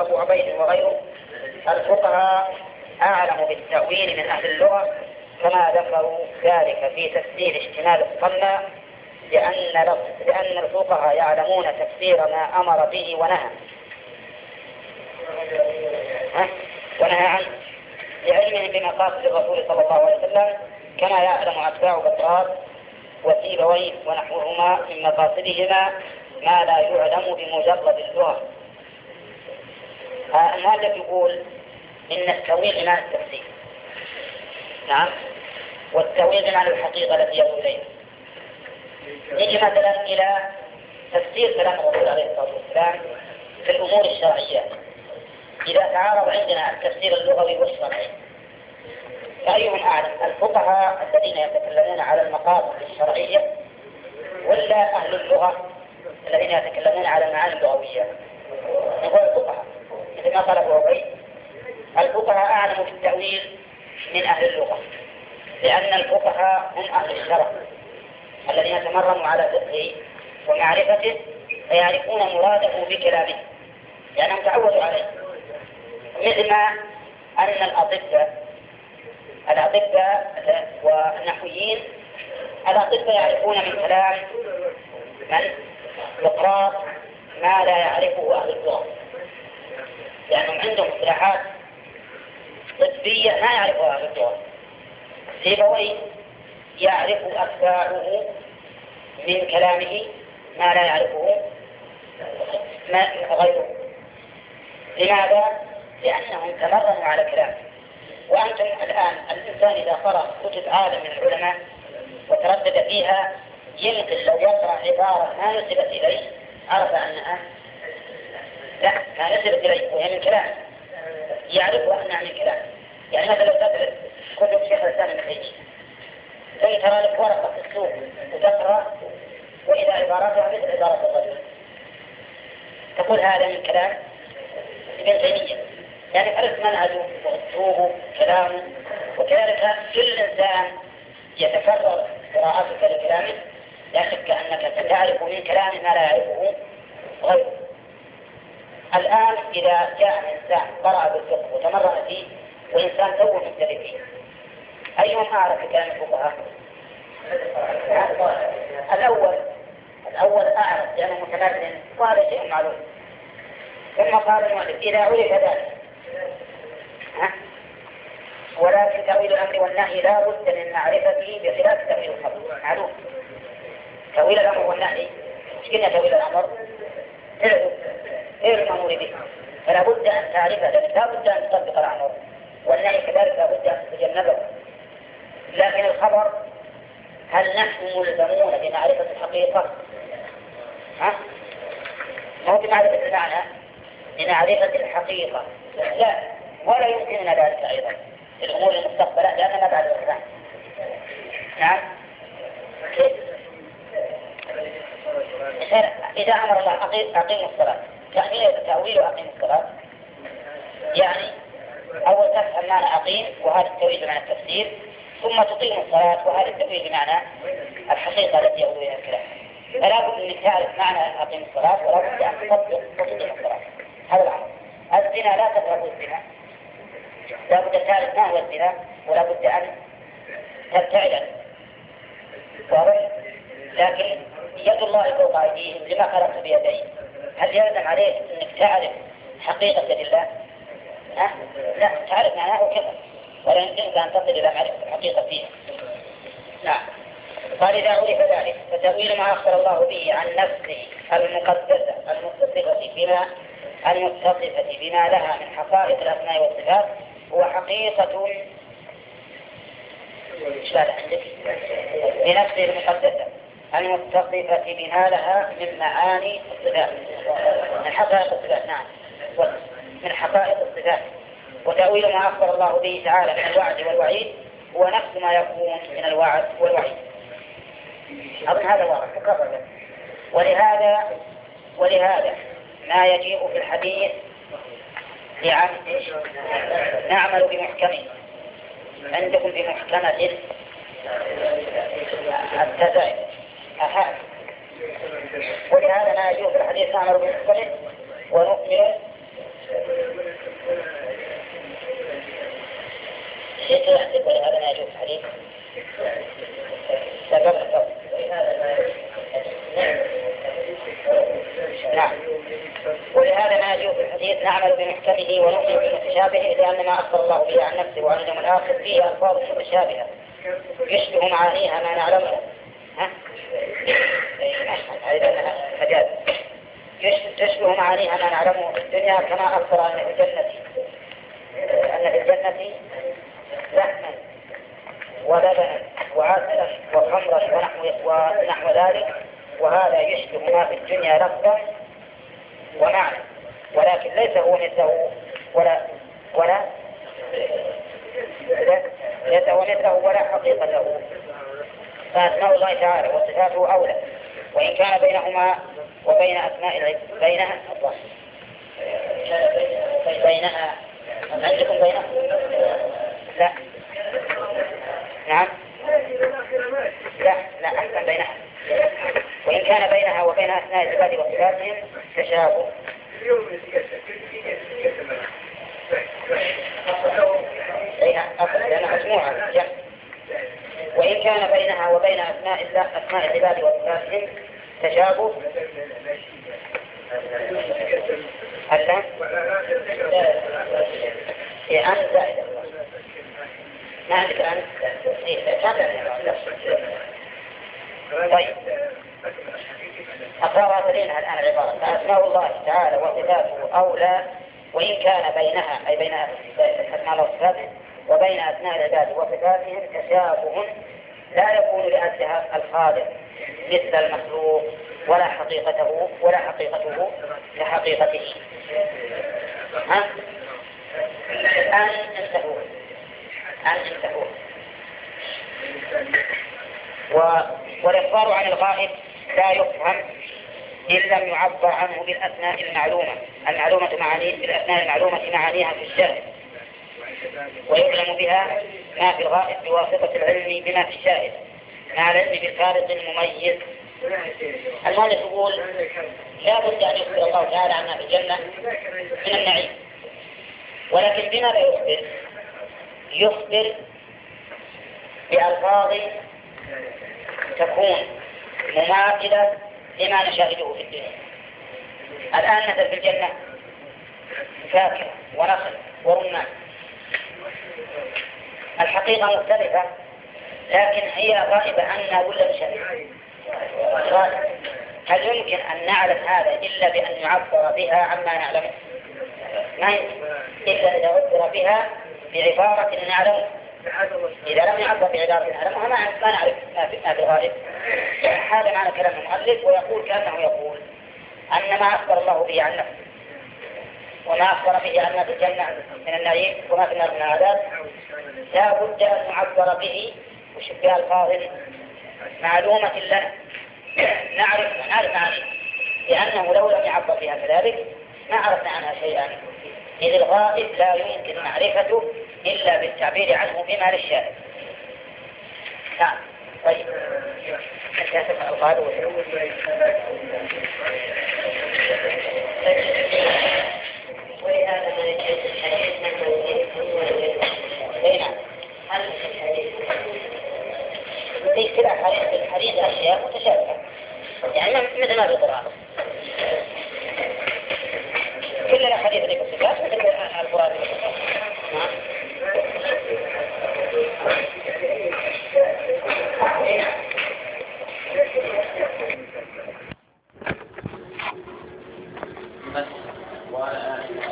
أبو عبيد وغيره الفقهاء أعلم بالتأويل من أهل اللغة، كما ذكروا ذلك في تفسير اشتمال الصلى، لأن الفقهاء يعلمون تفسير ما أمر به ونهى عنه لعلمهم بمقاصد الرسول صلى الله عليه وسلم، كما يعلم أتباع بطراد وسيبويه ونحوهما من مقاصدهما ما لا يعلم بمجرد اللغة. المؤلف يقول إن التأويل بمعنى التفسير، نعم، والتأويل بمعنى الحقيقة التي يدعو إليها. نجي مثلا إلى تفسير كلام الرسول عليه الصلاة والسلام في الأمور الشرعية. إذا تعارض عندنا التفسير اللغوي والشرعي فأيهم أعلم، الفقهاء الذين يتكلمون على المقاصد الشرعية ولا أهل اللغة الذين يتكلمون على المعاني اللغوية؟ نقول الفقهاء، مثل ما قال أبو عبيد الفقهاء أعلم بالتأويل من أهل اللغة، لأن الفقهاء هم أهل الشرع الذين تمرنوا على فقهه ومعرفته فيعرفون مراده بكلامه لأنهم تعودوا عليه. مثل ما أن الأطباء والنحويين يعرفون من كلام من سقراط ما لا يعرفه أهل اللغة، لأنهم عندهم اصطلاحات طبية ما يعرفها أهل اللغة. سيبويه يعرف أتباعه من كلامه ما لا يعرفه غيره. لماذا؟ لأنهم تمرنوا على كلامه. وأنتم الآن الإنسان إذا قرأ كتب عالم من العلماء وتردد فيها يمكن لو يقرأ عبارة ما نسبت إليه عرف أنها ما نسبت إليه وهي من كلام، يعرف أنها من كلام. يعني مثلا لو تدرس كتب شيخ الإسلام ابن تيمية ثم ترى لك ورقة في السوق وتقرأ وإذا عباراتها مثل عبارة الرجل تقول هذا من كلام ابن تيمية، يعني عرفت منهجه وأسلوبه كلامه. وكذلك كل إنسان يتكرر قراءتك لكلامه لا شك أنك ستعرف من كلامه ما لا يعرفه غيره. الآن إذا جاء إنسان قرأ بالفقه وتمرن فيه وإنسان توه مبتدئ فيه أيهم أعرف كلام الفقهاء؟ الأول أعرف لأنه متمرن وهذا شيء معلوم. ثم قال المؤلف إذا عرف ذلك ولكن تأويل الأمر والنهي لا بد من معرفته بخلاف تأويل الخبر معلوم. تأويل الأمر والنهي مش كنا تأويل الأمر غير المأمور به فلا بد أن تعرفه، لا بد أن تطبق الأمر، والنهي كذلك لا بد أن تتجنبه. لكن الخبر هل نحن ملزمون بمعرفة الحقيقة؟ مو بمعرفة المعنى، بمعرفة الحقيقة لا، ولا يمكننا ذلك أيضا في الأمور المستقبلة لأننا بعد الإسلام. نعم، إذا أمر الله أقيم الصلاة يعني تأويل أقيم الصلاة، يعني أول تفهم معنى أقيم وهذا التأويل بمعنى التفسير، ثم تقيم الصلاة وهذا التأويل بمعنى الحقيقة التي يقول إليها الكلام. فلا بد أن تعرف معنى أقيم الصلاة ولا بد أن تطبق وتقيم الصلاة. هذا الأمر. الزنا لا تقربوا الزنا، لا بد أن تعرف ما هو الزنا ولا بد أن تبتعد. لكن يد الله فوق أيديهم لما خلقت بيديه، هل يلزم عليك أنك تعرف حقيقة يد الله؟ لا، تعرف معناه كذا ولا يمكنك أن تصل إلى معرفة الحقيقة فيها. نعم. قال إذا عرف ذلك فتأويل ما أخبر الله به عن نفسه المقدسة المتصفة بما لها من حقائق الأسماء والصفات هو حقيقة بنفسه المقدسة المتصفة بما لها من معاني الصفات من حقائق الصفات. نعم، من حقائق الصفات. وتأويل ما أخبر الله به تعالى من الوعد والوعيد هو نفس ما يكون من الوعد والوعيد. أظن هذا واضح تكرر. ولهذا ما يجيء في الحديث نعمل بمحكمه عندكم بمحكمة التزايد ولهذا ما يجيء في الحديث نعمل بمحكمه ونؤمن الرأي في الحديث نعمل بمحكمه ونؤمن بمتشابهه لأن ما أخبر الله به عن نفسه وعن اليوم الآخر فيه ألفاظ متشابهة يشبه معانيها ما نعلمه. مجاز تشبه معانيها ما نعلمه في الدنيا كما أخبر أن في الجنة لحما ولبنا وعسلا وخمرا ونحو ذلك، وهذا يشبه ما في الدنيا لفظا ومعنى، ولكن ليس هو مثله ولا حقيقته. فأسماء الله تعالى وصفاته أولى، وإن كان بينهما وبين أسماء بينها عندكم بينها؟ لا. نعم. لا أحسن بينها. وإن كان بينها وبين أسماء العباد وصفاتهم تشابه. لأنها مجموعة. وإن كان بينها وبين أسماء العباد وصفاتهم تشابه ألا أن زائدة ما عندك أن طيب أقرأ لنا الآن العبارة. فأسماء الله تعالى وصفاته أولى وإن كان بينها أي بين أسماء الله وصفاته وبين أسماء العباد وصفاتهم تشابه لا يكون لأجلها الخالق مثل المخلوق ولا حقيقته كحقيقته. الآن انتهوا. والإخبار عن الغائب لا يفهم إن لم يعبر عنه بالأسماء المعلومة معانيها في الشاهد، ويعلم بها ما في الغائب بواسطة العلم بما في الشاهد مع العلم بالفارق المميز. المؤلف يقول لا بد أن يخبر الله تعالى عنها في الجنة من النعيم، ولكن بما لا يخبر بألفاظ تكون مماثلة لما نشاهده في الدنيا. الآن نزل في الجنة فاكهة ونخل ورمان، الحقيقة مختلفة لكن هي غائبة عنا ولا شيء. هل يمكن أن نعلم هذا إلا بأن نعبر بها عما نعلمه؟ ما إلا إذا عبر بها بعبارة نعلمه. إذا لم يعبر بعبارة نعلمها ما نعرف ما في الغائب. هذا معنى كلام المؤلف، ويقول كأنه يقول أن ما أخبر الله به عن نفسه وما أخبر به عن ما في الجنة من النعيم وما في النار من العذاب لا بد أن نعبر به وشبه ألفاظ معلومة لنا نعرف عنها، لأنه لو لم يعبر بها كذلك ما عرفنا عنها شيئا، إذ الغائب لا يمكن معرفته إلا بالتعبير عنه بما للشاهد. نعم. طيب انتهت الألفاظ ولهذا ما يجب الحديث من بين ليس كلا حديث أشياء متشابهة، يعني مثل ما بالقرآن كل حديث ذيك الصفات مثل القرآن. نعم.